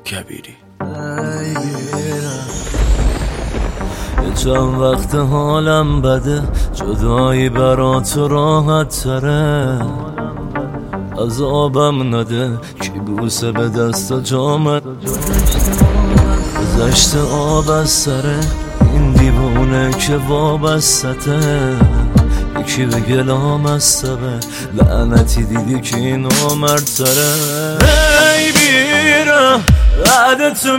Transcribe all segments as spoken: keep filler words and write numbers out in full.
کبیری. یه چند وقت حالم بده، جدایی برا تو راحت تره. عذابم نده کی بوسه به دست جامد، گذشت آب از سره این دیوونه که وابسته. یکی به گلام از سبه لعنتی دیدی که این آمرتره. ای بیرم بعد تو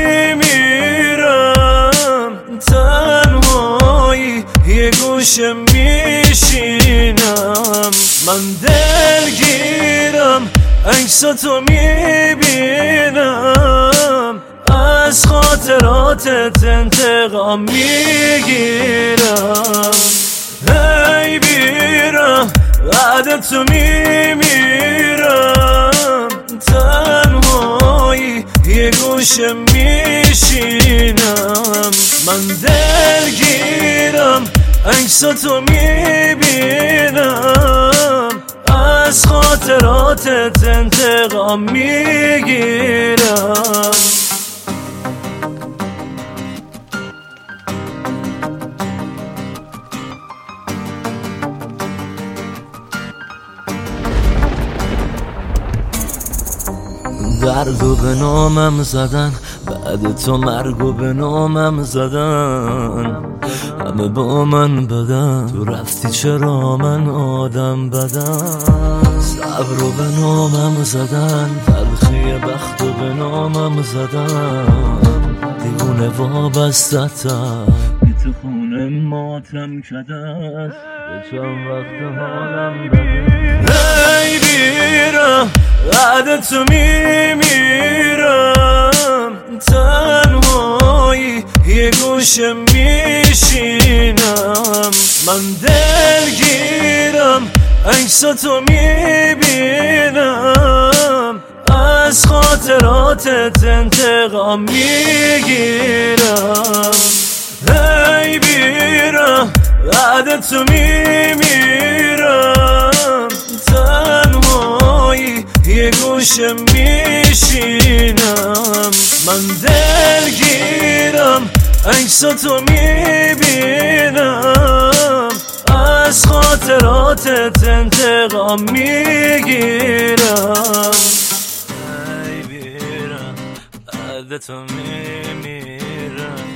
میمیرم، تنهایی یه گوشه میشینم. من دلگیرم عکساتو میبینم، از خاطراتت انتقام میگیرم. ای بیرم بعد تو میمیرم، تنهایی یه گوشه میشینم. من دلگیرم عکساتو میبینم، از خاطراتت انتقام میگیرم. دردو به نامم زدن، بعد تو مرگو به نامم زدن. همه با من بدن، تو رفتی چرا من آدم بدن. صبرو به نامم زدن، تلخی بختو به نامم زدن. دیوونه وابستتم بی تو خونه ماتم کدست. به چند وقت حالم بده. ای بیرم بعد تو میمیرم، تنهایی یه گوشه میشینم. من دلگیرم عکساتو میبینم، از خاطراتت انتقام میگیرم. ای بیرم بعد تو میمیرم، تنهایی یه گوشه میشینم. من دلگیرم عکساتو میبینم، از خاطراتت انتقام میگیرم. ای بیرم بعد تو میمیرم،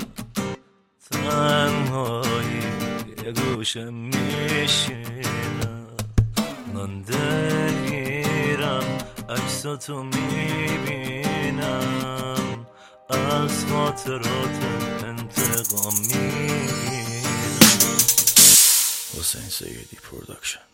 تنهایی یه گوشه میشینم. من دلگیرم عکساتو میبینم، از خاطرات انتقام میگیرم. حسین سیدی پروداکشن.